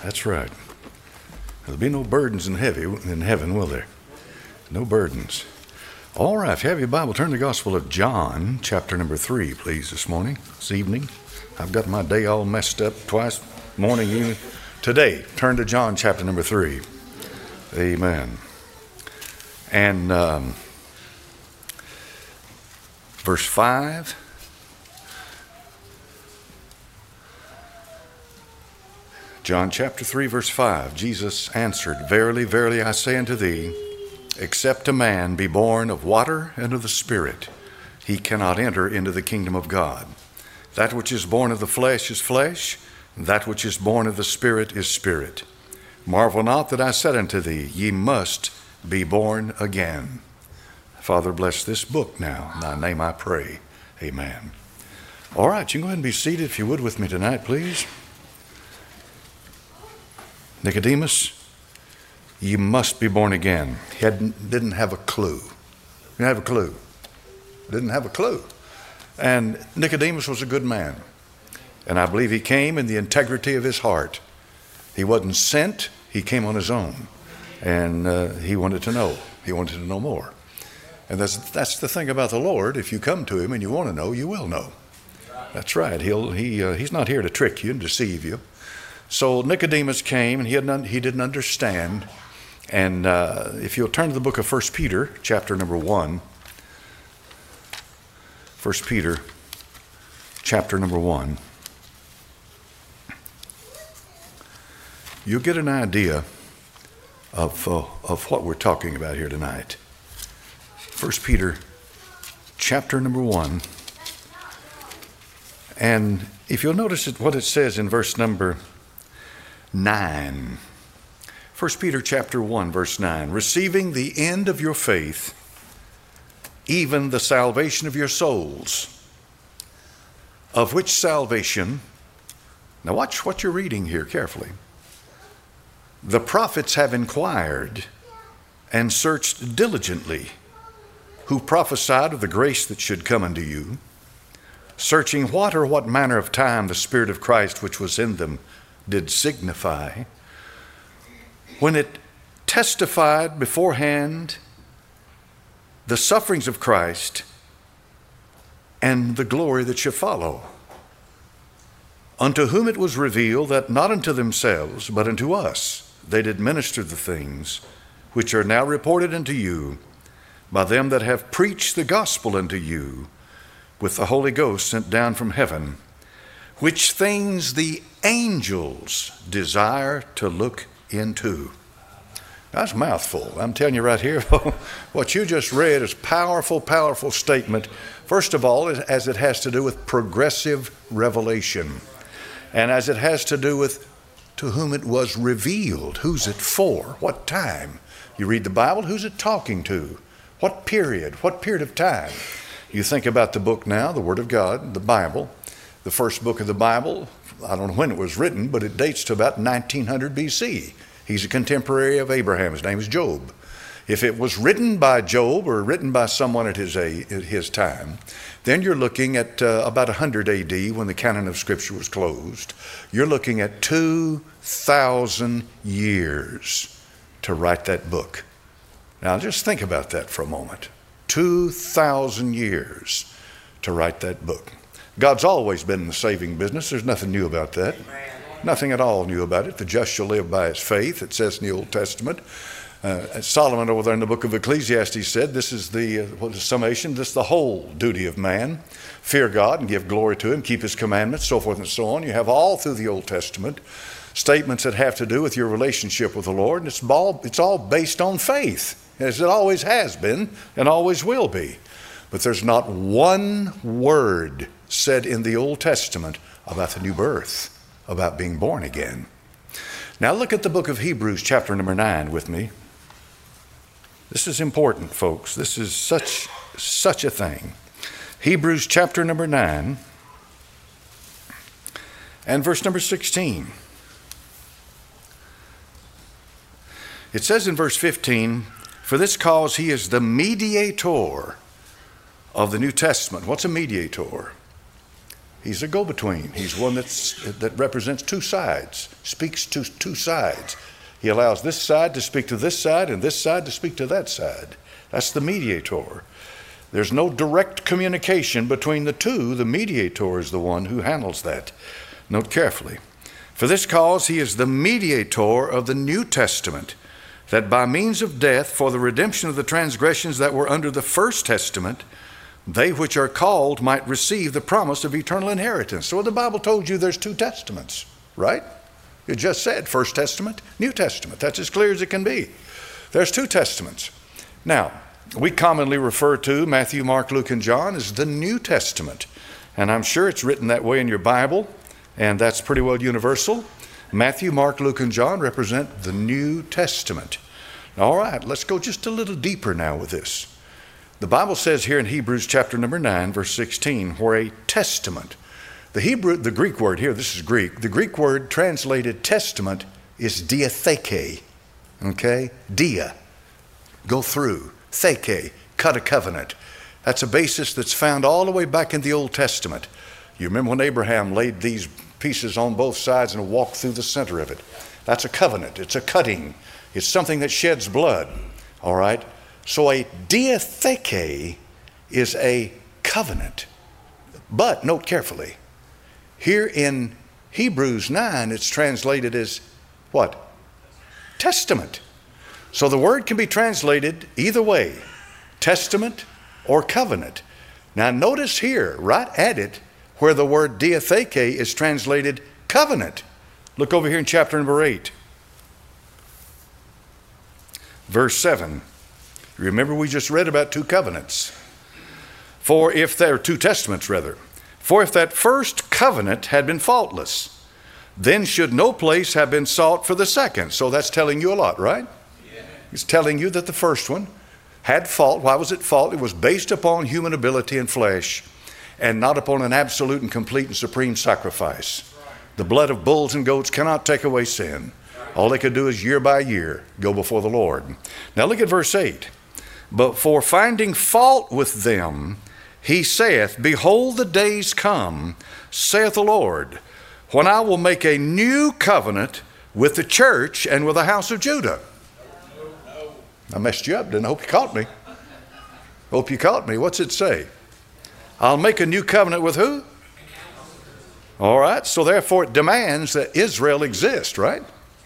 That's right. There'll be no burdens in heaven, will there? No burdens. All right, if you have your Bible, turn to the Gospel of John, chapter number 3, please, this evening. I've got my day all messed up twice, morning, evening. Today, turn to John, chapter number 3. Amen. And verse 5. John chapter 3, verse 5. Jesus answered, Verily, verily, I say unto thee, except a man be born of water and of the Spirit, he cannot enter into the kingdom of God. That which is born of the flesh is flesh, and that which is born of the Spirit is spirit. Marvel not that I said unto thee, ye must be born again. Father, bless this book now. In thy name I pray. Amen. All right, you can go ahead and be seated if you would with me tonight, please. Nicodemus, you must be born again. He didn't have a clue. Didn't have a clue. And Nicodemus was a good man. And I believe he came in the integrity of his heart. He wasn't sent. He came on his own. And he wanted to know. He wanted to know more. And that's the thing about the Lord. If you come to him and you want to know, you will know. That's right. He's not here to trick you and deceive you. So Nicodemus came, and he didn't understand. And if you'll turn to the book of 1 Peter, chapter number 1. 1 Peter, chapter number 1. You'll get an idea of what we're talking about here tonight. 1 Peter, chapter number 1. And if you'll notice what it says in verse number 9. 1 Peter chapter 1, verse 9. Receiving the end of your faith, even the salvation of your souls, of which salvation, now watch what you're reading here carefully. The prophets have inquired and searched diligently, who prophesied of the grace that should come unto you, searching what or what manner of time the Spirit of Christ which was in them did signify, when it testified beforehand the sufferings of Christ and the glory that should follow, unto whom it was revealed that not unto themselves, but unto us they did minister the things which are now reported unto you by them that have preached the gospel unto you with the Holy Ghost sent down from heaven, which things the angels desire to look into. That's a mouthful. I'm telling you right here, what you just read is powerful, powerful statement. First of all, as it has to do with progressive revelation, and as it has to do with to whom it was revealed. Who's it for? What time? You read the Bible, who's it talking to? What period? What period of time? You think about the book now, the Word of God, the Bible. The first book of the Bible, I don't know when it was written, but it dates to about 1900 BC. He's a contemporary of Abraham. His name is Job. If it was written by Job or written by someone at his time, then you're looking at about 100 AD when the canon of Scripture was closed. You're looking at 2,000 years to write that book. Now just think about that for a moment. 2,000 years to write that book. God's always been in the saving business. There's nothing new about that. Nothing at all new about it. The just shall live by his faith, it says in the Old Testament. Solomon over there in the book of Ecclesiastes said, this is the summation, this is the whole duty of man. Fear God and give glory to him, keep his commandments, so forth and so on. You have all through the Old Testament statements that have to do with your relationship with the Lord, and it's all based on faith, as it always has been and always will be. But there's not one word said in the Old Testament about the new birth, about being born again. Now look at the book of Hebrews chapter number 9 with me. This is important, folks. This is such a thing. Hebrews chapter number 9 and verse number 16. It says in verse 15, for this cause he is the mediator of the New Testament. What's a mediator? He's a go-between. He's one that represents two sides, speaks to two sides. He allows this side to speak to this side and this side to speak to that side. That's the mediator. There's no direct communication between the two. The mediator is the one who handles that. Note carefully. For this cause he is the mediator of the New Testament, that by means of death for the redemption of the transgressions that were under the first testament, they which are called might receive the promise of eternal inheritance. So the Bible told you there's two testaments, right? It just said First Testament, New Testament. That's as clear as it can be. There's two testaments. Now, we commonly refer to Matthew, Mark, Luke, and John as the New Testament. And I'm sure it's written that way in your Bible, and that's pretty well universal. Matthew, Mark, Luke, and John represent the New Testament. All right, let's go just a little deeper now with this. The Bible says here in Hebrews chapter number 9, verse 16, where a testament, the Greek word here, this is Greek, the Greek word translated testament is diatheke, okay? Dia, go through, theke, cut a covenant. That's a basis that's found all the way back in the Old Testament. You remember when Abraham laid these pieces on both sides and walked through the center of it. That's a covenant, it's a cutting. It's something that sheds blood, all right? So a diatheke is a covenant. But note carefully, here in Hebrews 9, it's translated as what? Testament. So the word can be translated either way, testament or covenant. Now notice here, right at it, where the word diatheke is translated covenant. Look over here in chapter number 8. Verse 7. Remember, we just read about two covenants. For if there are two testaments, rather. For if that first covenant had been faultless, then should no place have been sought for the second. So that's telling you a lot, right? Yeah. It's telling you that the first one had fault. Why was it fault? It was based upon human ability and flesh, and not upon an absolute and complete and supreme sacrifice. The blood of bulls and goats cannot take away sin. All they could do is year by year go before the Lord. Now look at verse 8. But for finding fault with them, he saith, behold, the days come, saith the Lord, when I will make a new covenant with the church and with the house of Judah. I messed you up, didn't I? Hope you caught me. Hope you caught me. What's it say? I'll make a new covenant with who? All right, so therefore it demands that Israel exist, right?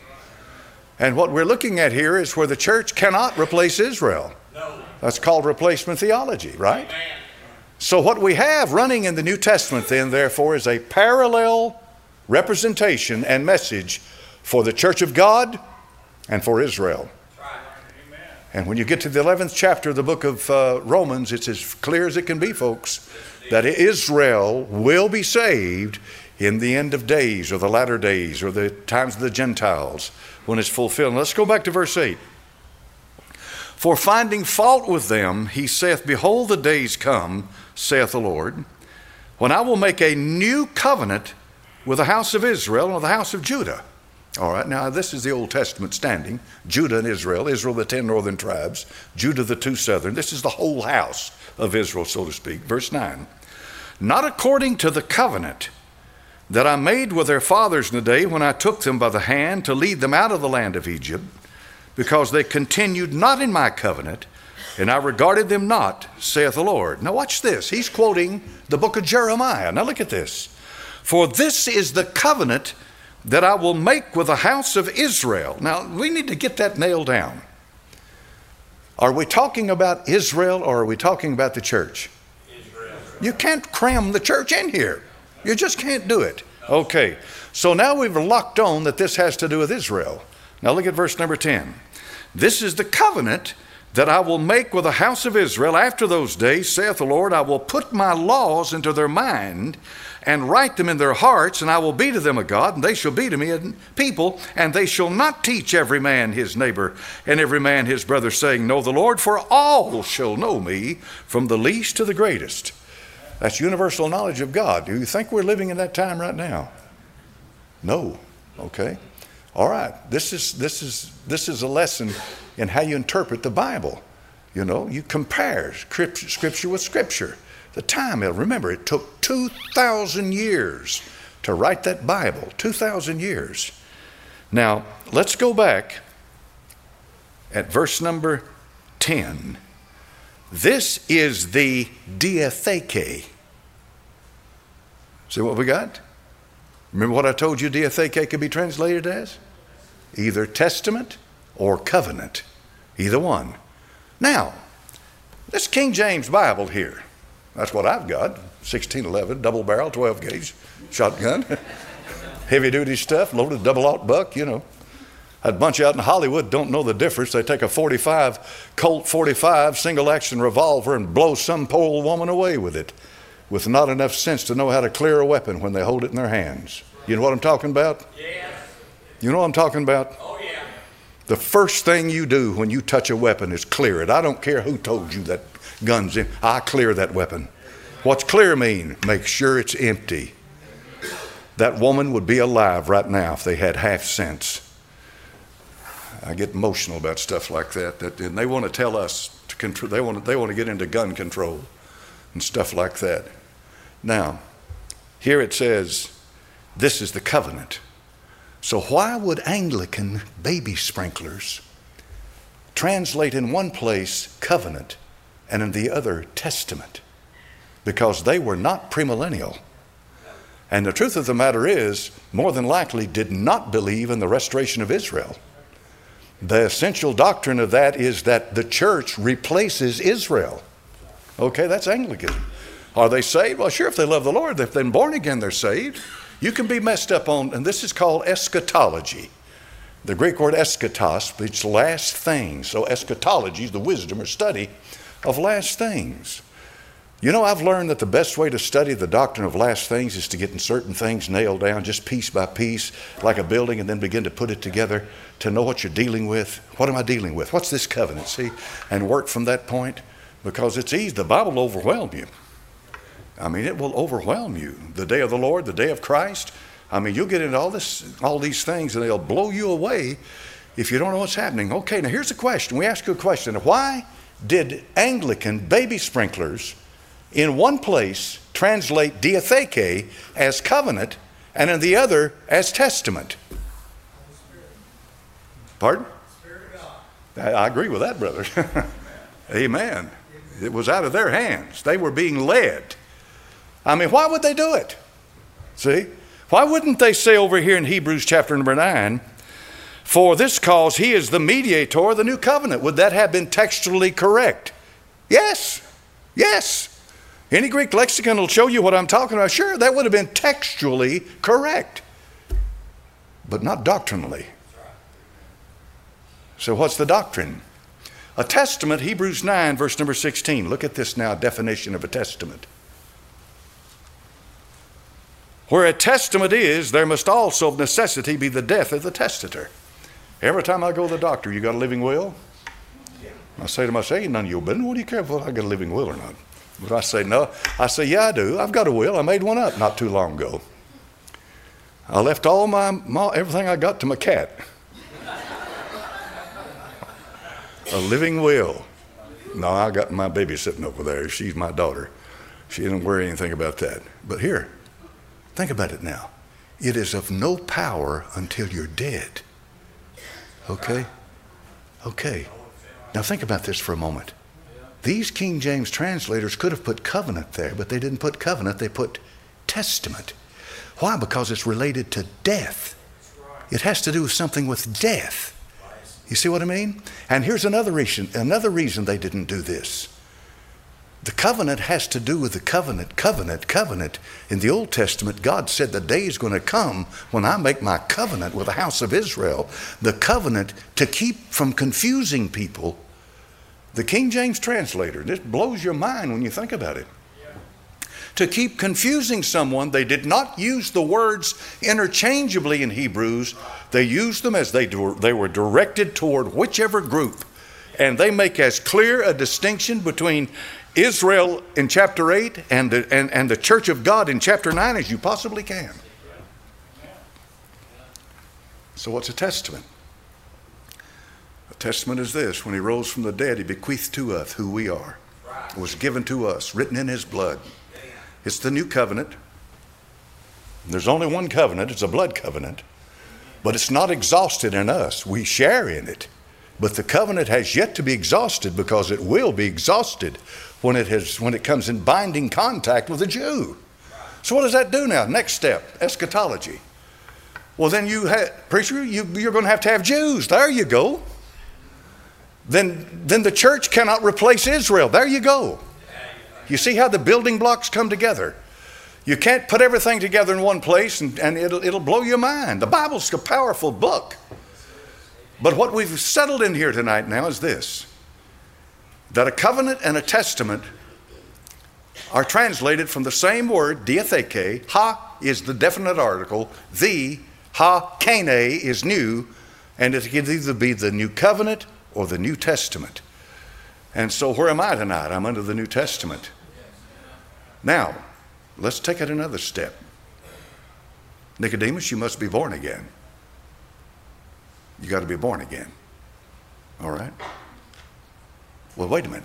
And what we're looking at here is where the church cannot replace Israel. That's called replacement theology, right? So what we have running in the New Testament then, therefore, is a parallel representation and message for the church of God and for Israel. And when you get to the 11th chapter of the book of Romans, it's as clear as it can be, folks, that Israel will be saved in the end of days, or the latter days, or the times of the Gentiles, when it's fulfilled. Let's go back to verse 8. For finding fault with them, he saith, behold, the days come, saith the Lord, when I will make a new covenant with the house of Israel and with the house of Judah. All right, now this is the Old Testament standing. Judah and Israel, Israel the 10 northern tribes, Judah the 2 southern. This is the whole house of Israel, so to speak. Verse 9. Not according to the covenant that I made with their fathers in the day when I took them by the hand to lead them out of the land of Egypt, because they continued not in my covenant, and I regarded them not, saith the Lord. Now watch this. He's quoting the book of Jeremiah. Now look at this. For this is the covenant that I will make with the house of Israel. Now we need to get that nailed down. Are we talking about Israel, or are we talking about the church? Israel. You can't cram the church in here. You just can't do it. Okay, so now we've locked on that this has to do with Israel. Now look at verse number 10. This is the covenant that I will make with the house of Israel after those days, saith the Lord. I will put my laws into their mind and write them in their hearts, and I will be to them a God, and they shall be to me a people, and they shall not teach every man his neighbor and every man his brother, saying, know the Lord, for all shall know me, from the least to the greatest. That's universal knowledge of God. Do you think we're living in that time right now? No. Okay. All right. This is a lesson in how you interpret the Bible. You know, you compare scripture with scripture. The time, remember, it took 2,000 years to write that Bible. 2,000 years. Now, let's go back at verse number 10. This is the Diatheke. See what we got? Remember what I told you Diatheke could be translated as? Either testament or covenant. Either one. Now, this King James Bible here, that's what I've got. 1611, double barrel, 12 gauge shotgun. Heavy duty stuff, loaded double-aught buck, you know. That bunch out in Hollywood don't know the difference. They take a 45, Colt 45, single action revolver and blow some poor old woman away with it, with not enough sense to know how to clear a weapon when they hold it in their hands. You know what I'm talking about? Yes. You know what I'm talking about? Oh, yeah. The first thing you do when you touch a weapon is clear it. I don't care who told you that gun's in. I clear that weapon. What's clear mean? Make sure it's empty. That woman would be alive right now if they had half sense. I get emotional about stuff like that. And they want to tell us to control. They want to get into gun control and stuff like that. Now, here it says, this is the covenant. So why would Anglican baby sprinklers translate in one place covenant and in the other testament? Because they were not premillennial. And the truth of the matter is, more than likely did not believe in the restoration of Israel. The essential doctrine of that is that the church replaces Israel. Okay, that's Anglican. Are they saved? Well, sure, if they love the Lord. If they've been born again, they're saved. You can be messed up on, and this is called eschatology. The Greek word eschatos, it's last things. So eschatology is the wisdom or study of last things. You know, I've learned that the best way to study the doctrine of last things is to get certain things nailed down just piece by piece, like a building, and then begin to put it together to know what you're dealing with. What am I dealing with? What's this covenant? See? And work from that point, because it's easy. The Bible will overwhelm you. I mean, it will overwhelm you. The day of the Lord, the day of Christ. I mean, you'll get into all these things, and they'll blow you away if you don't know what's happening. Okay, now here's a question. We ask you a question. Why did Anglican baby sprinklers in one place translate Diatheke as covenant and in the other as testament? Pardon? I agree with that, brother. Amen. It was out of their hands. They were being led. I mean, why would they do it? See? Why wouldn't they say over here in Hebrews chapter number 9, for this cause he is the mediator of the new covenant? Would that have been textually correct? Yes. Yes. Any Greek lexicon will show you what I'm talking about. Sure, that would have been textually correct, but not doctrinally. So what's the doctrine? A testament, Hebrews 9, verse number 16. Look at this now, definition of a testament. Where a testament is, there must also of necessity be the death of the testator. Every time I go to the doctor, you got a living will? I say to myself, ain't none of your business. What do you care if I got a living will or not? But I say, no. I say, yeah, I do. I've got a will. I made one up not too long ago. I left all everything I got to my cat. A living will. No, I got my baby sitting over there. She's my daughter. She didn't worry anything about that. But here, think about it now. It is of no power until you're dead. Okay? Okay. Now think about this for a moment. These King James translators could have put covenant there, but they didn't put covenant, they put testament. Why? Because it's related to death. It has to do with something with death. You see what I mean? And here's another reason they didn't do this. The covenant has to do with the covenant. In the Old Testament, God said the day is going to come when I make my covenant with the house of Israel. The covenant to keep from confusing people. The King James translator, this blows your mind when you think about it. To keep confusing someone, they did not use the words interchangeably in Hebrews. They used them as they were directed toward whichever group. And they make as clear a distinction between Israel in chapter 8 and the church of God in chapter 9 as you possibly can. So what's a testament? A testament is this: when he rose from the dead, he bequeathed to us who we are. It was given to us, written in his blood. It's the new covenant. There's only one covenant. It's a blood covenant. But it's not exhausted in us. We share in it. But the covenant has yet to be exhausted, because it will be exhausted when it comes in binding contact with a Jew. So what does that do now? Next step, eschatology. Well, then preacher, you're going to have Jews. There you go. Then the church cannot replace Israel. There you go. You see how the building blocks come together. You can't put everything together in one place and it'll blow your mind. The Bible's a powerful book. But what we've settled in here tonight now is this: that a covenant and a testament are translated from the same word, diatheke. Ha is the definite article. The, ha, kene is new. And it can either be the new covenant or the New Testament. And so where am I tonight? I'm under the New Testament. Now, let's take it another step. Nicodemus, you must be born again. You got to be born again. All right? Well, wait a minute.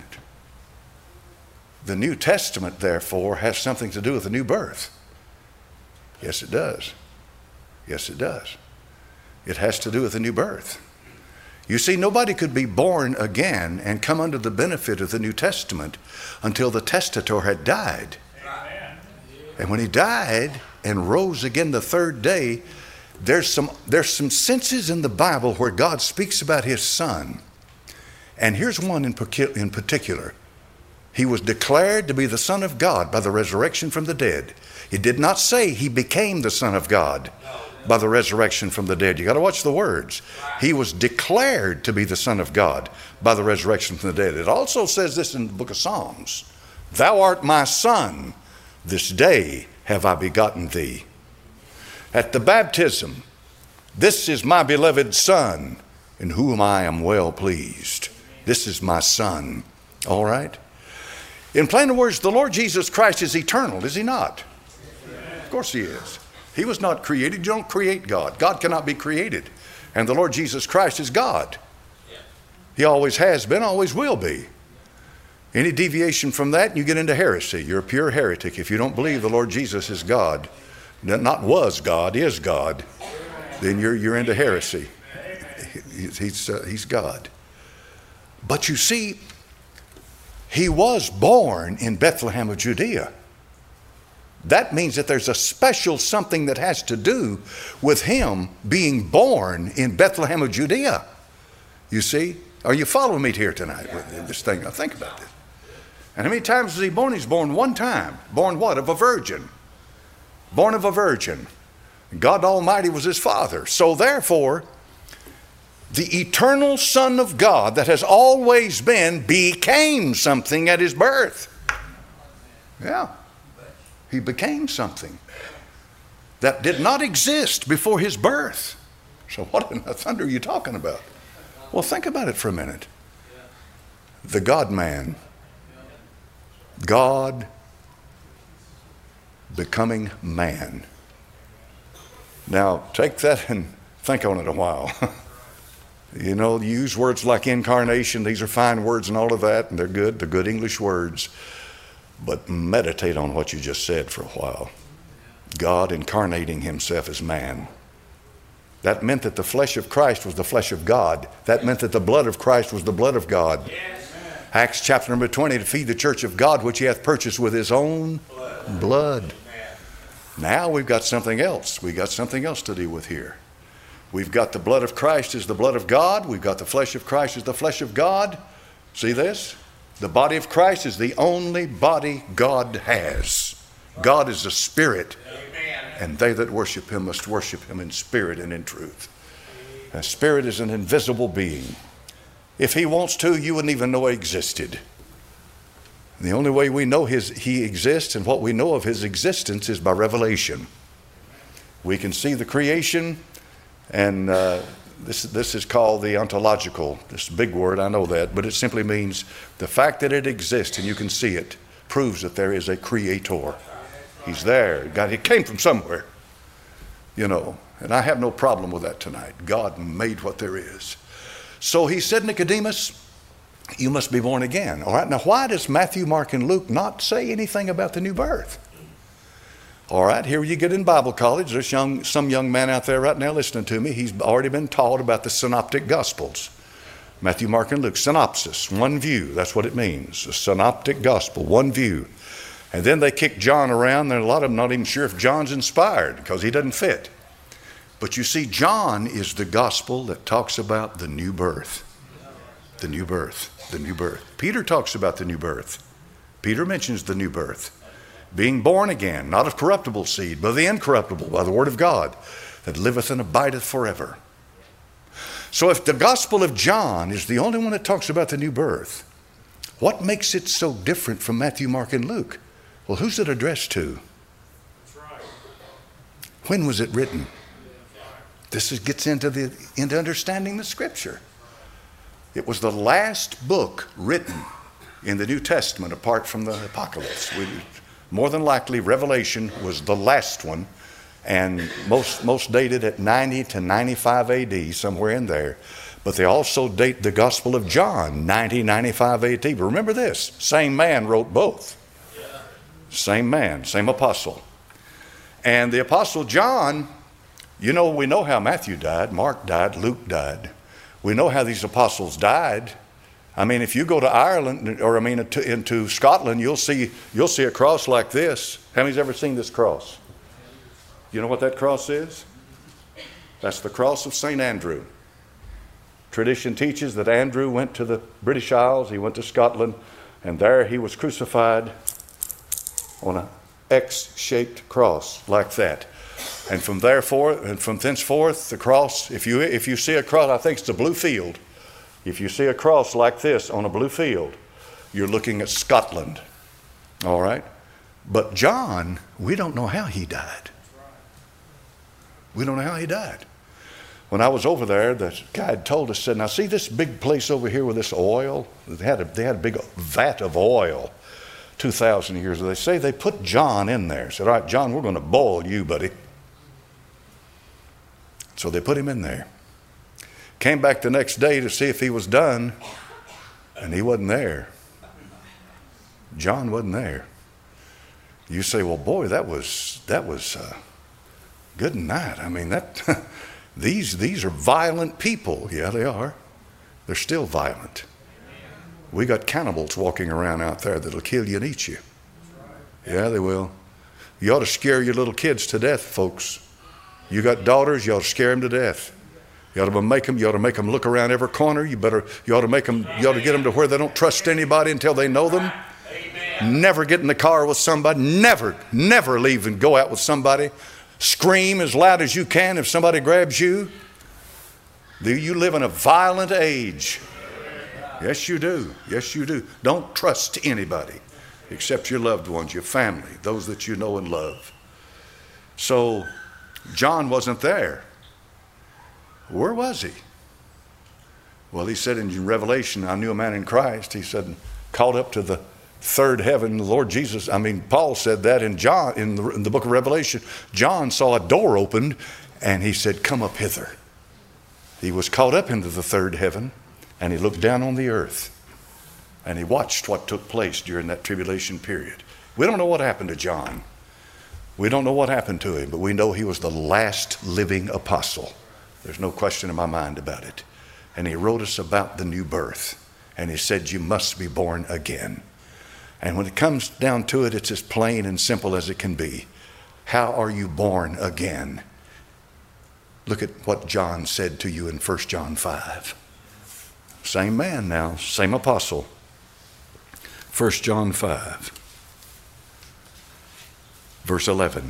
The New Testament, therefore, has something to do with the new birth. Yes, it does. Yes, it does. It has to do with the new birth. You see, nobody could be born again and come under the benefit of the New Testament until the testator had died. Amen. And when he died and rose again the third day, there's some senses in the Bible where God speaks about his Son. And here's one in particular. He was declared to be the Son of God by the resurrection from the dead. It did not say he became the Son of God by the resurrection from the dead. You got to watch the words. He was declared to be the Son of God by the resurrection from the dead. It also says this in the book of Psalms: "Thou art my Son, this day have I begotten thee." At the baptism, "This is my beloved Son, in whom I am well pleased." This is my Son. All right? In plain words, the Lord Jesus Christ is eternal, is he not? Of course he is. He was not created. You don't create God. God cannot be created. And the Lord Jesus Christ is God. He always has been, always will be. Any deviation from that, you get into heresy. You're a pure heretic if you don't believe the Lord Jesus is God. Not was God, is God. Then you're into heresy. He's God. But you see, he was born in Bethlehem of Judea. That means that there's a special something that has to do with him being born in Bethlehem of Judea. You see? Are you following me here tonight with this thing? Now think about this. And how many times was he born? He's born one time. Born what? Of a virgin. Born of a virgin. God Almighty was his father. So therefore, the eternal Son of God that has always been became something at his birth. Yeah. He became something that did not exist before his birth. So what in the thunder are you talking about? Well, think about it for a minute. The God-man, God becoming man. Now, take that and think on it a while. You know, you use words like incarnation. These are fine words and all of that, and they're good. They're good English words. But meditate on what you just said for a while. God incarnating himself as man. That meant that the flesh of Christ was the flesh of God. That meant that the blood of Christ was the blood of God. Yes. Acts chapter number 20, to feed the church of God, which he hath purchased with his own blood. Now we've got something else. We've got something else to deal with here. We've got the blood of Christ as the blood of God. We've got the flesh of Christ as the flesh of God. See this? The body of Christ is the only body God has. God is a spirit. Amen. And they that worship him must worship him in spirit and in truth. A spirit is an invisible being. If he wants to, you wouldn't even know he existed. The only way we know he exists and what we know of his existence is by revelation. We can see the creation, and this is called the ontological. This big word, I know that, but it simply means the fact that it exists and you can see it proves that there is a creator. He's there. God, he came from somewhere, you know, and I have no problem with that tonight. God made what there is. So he said, Nicodemus, you must be born again. All right, now why does Matthew, Mark, and Luke not say anything about the new birth? All right, here you get in Bible college. There's some young man out there right now listening to me. He's already been taught about the synoptic gospels. Matthew, Mark, and Luke. Synopsis, one view. That's what it means. A synoptic gospel, one view. And then they kick John around. And a lot of them not even sure if John's inspired because he doesn't fit. But you see, John is the gospel that talks about the new birth. The new birth. The new birth. Peter talks about the new birth. Peter mentions the new birth. Being born again, not of corruptible seed, but of the incorruptible, by the word of God, that liveth and abideth forever. So if the Gospel of John is the only one that talks about the new birth, what makes it so different from Matthew, Mark, and Luke? Well, who's it addressed to? When was it written? This gets into understanding the Scripture. It was the last book written in the New Testament apart from the Apocalypse. More than likely, Revelation was the last one, and most dated at 90 to 95 AD, somewhere in there. But they also date the Gospel of John, 90, 95 AD. But remember this, same man wrote both. Same man, same apostle. And the Apostle John, we know how Matthew died, Mark died, Luke died. We know how these apostles died. I mean, if you go to Ireland, into Scotland, you'll see a cross like this. How many's ever seen this cross? You know what that cross is? That's the cross of St. Andrew. Tradition teaches that Andrew went to the British Isles, he went to Scotland, and there he was crucified on an X-shaped cross like that. And from thenceforth, the cross, if you see a cross, I think it's a blue field. If you see a cross like this on a blue field, you're looking at Scotland. All right? But John, we don't know how he died. We don't know how he died. When I was over there, the guy had told us, said, now see this big place over here with this oil? They had a big vat of oil 2,000 years ago. They say they put John in there. Said, all right, John, we're going to boil you, buddy. So they put him in there. Came back the next day to see if he was done, and he wasn't there. John wasn't there. You say, well, boy, that was good night. I mean, these are violent people. Yeah, they are. They're still violent. We got cannibals walking around out there that'll kill you and eat you. Yeah, they will. You ought to scare your little kids to death, folks. You got daughters, you ought to scare them to death. You ought to make them look around every corner. You ought to get them to where they don't trust anybody until they know them. Amen. Never get in the car with somebody. Never leave and go out with somebody. Scream as loud as you can if somebody grabs you. You live in a violent age. Yes, you do. Yes, you do. Don't trust anybody except your loved ones, your family, those that you know and love. So John wasn't there. Where was he? Well, he said in Revelation, I knew a man in Christ. He said, caught up to the third heaven. The Lord Jesus, Paul said that in the book of Revelation. John saw a door opened and he said, come up hither. He was caught up into the third heaven and he looked down on the earth and he watched what took place during that tribulation period. We don't know what happened to John. We don't know what happened to him, but we know he was the last living apostle. There's no question in my mind about it. And he wrote us about the new birth. And he said, you must be born again. And when it comes down to it, it's as plain and simple as it can be. How are you born again? Look at what John said to you in 1 John 5. Same man now, same apostle. 1 John 5, verse 11.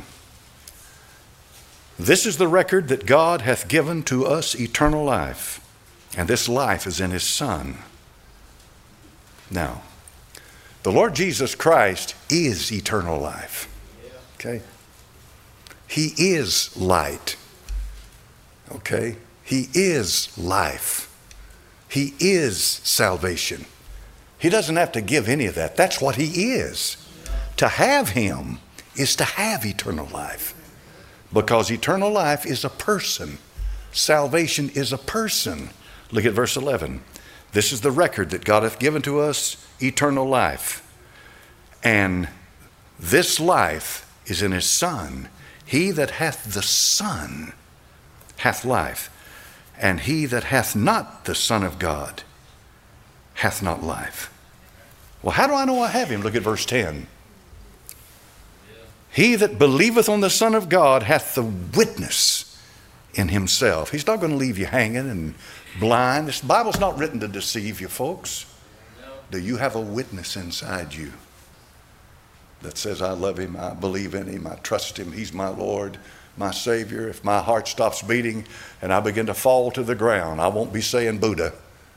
This is the record that God hath given to us eternal life, and this life is in his Son. Now, the Lord Jesus Christ is eternal life. Okay? He is light. Okay? He is life. He is salvation. He doesn't have to give any of that. That's what he is. To have him is to have eternal life. Because eternal life is a person. Salvation is a person. Look at verse 11. This is the record that God hath given to us, eternal life. And this life is in his Son. He that hath the Son hath life, and he that hath not the Son of God hath not life. Well, how do I know I have him? Look at verse 10. He that believeth on the Son of God hath the witness in himself. He's not going to leave you hanging and blind. This Bible's not written to deceive you, folks. Do you have a witness inside you that says, I love him, I believe in him, I trust him, he's my Lord, my Savior? If my heart stops beating and I begin to fall to the ground, I won't be saying Buddha.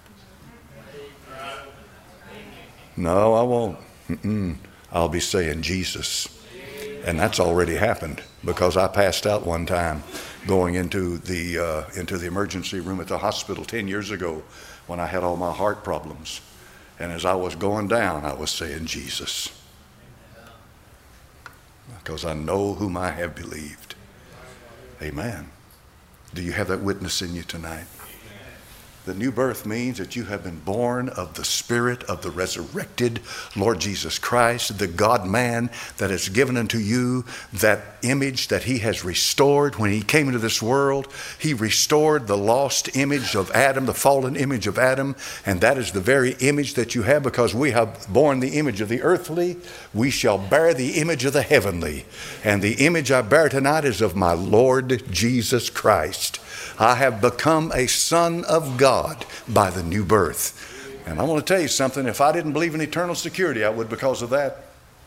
No, I won't. I'll be saying Jesus. And that's already happened, because I passed out one time going into the emergency room at the hospital 10 years ago when I had all my heart problems. And as I was going down, I was saying Jesus, because I know whom I have believed. Amen. Do you have that witness in you tonight? The new birth means that you have been born of the Spirit of the resurrected Lord Jesus Christ, the God-man that has given unto you that image that he has restored. When he came into this world, he restored the lost image of Adam, the fallen image of Adam, and that is the very image that you have. Because we have borne the image of the earthly, we shall bear the image of the heavenly. And the image I bear tonight is of my Lord Jesus Christ. I have become a son of God by the new birth. And I want to tell you something. If I didn't believe in eternal security, I would because of that.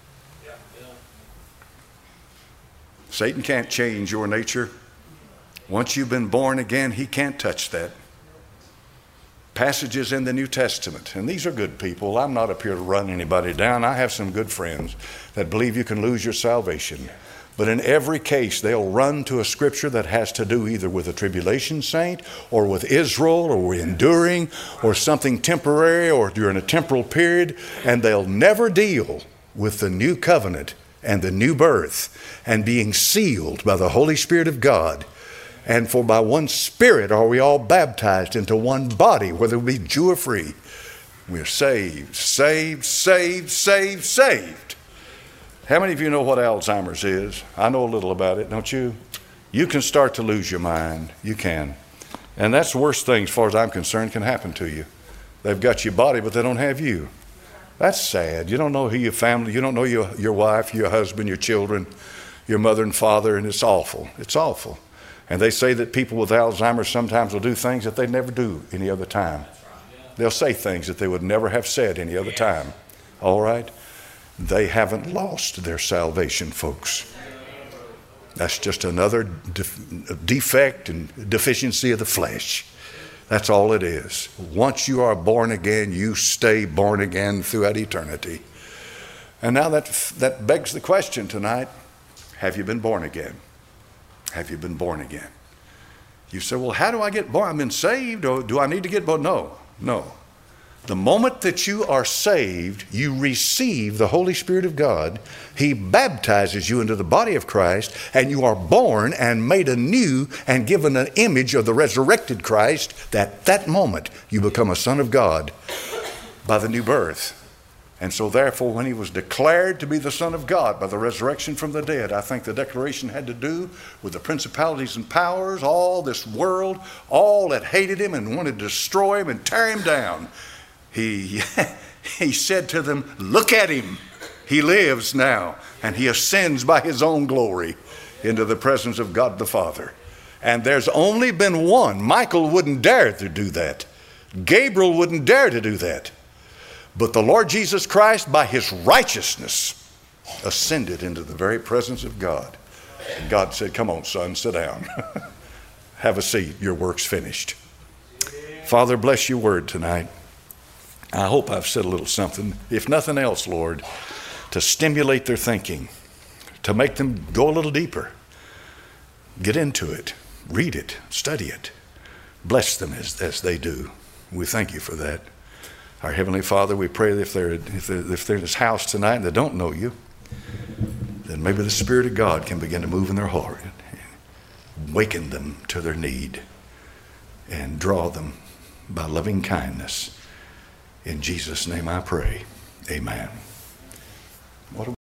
Satan can't change your nature. Once you've been born again, he can't touch that. Passages in the New Testament, and these are good people. I'm not up here to run anybody down. I have some good friends that believe you can lose your salvation. But in every case, they'll run to a scripture that has to do either with a tribulation saint or with Israel or enduring or something temporary or during a temporal period, and they'll never deal with the new covenant and the new birth and being sealed by the Holy Spirit of God. And for by one Spirit are we all baptized into one body, whether we be Jew or free. We're saved, saved, saved, saved, saved. How many of you know what Alzheimer's is? I know a little about it, don't you? You can start to lose your mind. You can. And that's the worst thing, as far as I'm concerned, can happen to you. They've got your body, but they don't have you. That's sad. You don't know who your family, you don't know your wife, your husband, your children, your mother and father, and it's awful. It's awful. And they say that people with Alzheimer's sometimes will do things that they'd never do any other time. They'll say things that they would never have said any other time. All right? They haven't lost their salvation, folks. That's just another defect and deficiency of the flesh. That's all it is. Once you are born again, you stay born again throughout eternity. And now that begs the question tonight, have you been born again? Have you been born again? You say, well, how do I get born? I've been saved, or do I need to get born? No. The moment that you are saved, you receive the Holy Spirit of God. He baptizes you into the body of Christ, and you are born and made anew and given an image of the resurrected Christ. That moment you become a son of God by the new birth. And so therefore, when he was declared to be the Son of God by the resurrection from the dead, I think the declaration had to do with the principalities and powers, all this world, all that hated him and wanted to destroy him and tear him down. He said to them, look at him. He lives now, and he ascends by his own glory into the presence of God the Father. And there's only been one. Michael wouldn't dare to do that. Gabriel wouldn't dare to do that. But the Lord Jesus Christ, by his righteousness, ascended into the very presence of God. And God said, come on, son, sit down. Have a seat. Your work's finished. Father, bless your word tonight. I hope I've said a little something, if nothing else, Lord, to stimulate their thinking, to make them go a little deeper. Get into it. Read it. Study it. Bless them as they do. We thank you for that. Our Heavenly Father, we pray that if they're in this house tonight and they don't know you, then maybe the Spirit of God can begin to move in their heart, waken them to their need, and draw them by loving kindness. In Jesus' name I pray. Amen.